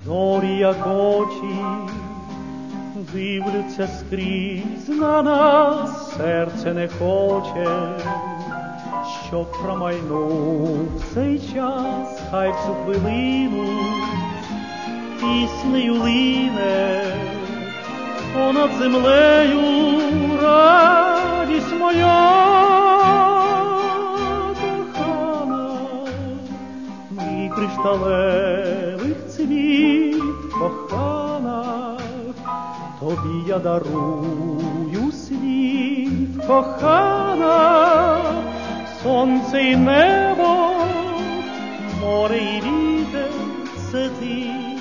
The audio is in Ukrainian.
Зорі, як очі, дивляться скрізь на нас, серце не хоче, щоб промайнув цей час, хай в цю хвилину піснею лине понад землею радість моя кохана, мій кришталевих цвіт, кохана, тобі я дарую світ, кохана, сонце і небо, море і вітер, це ти.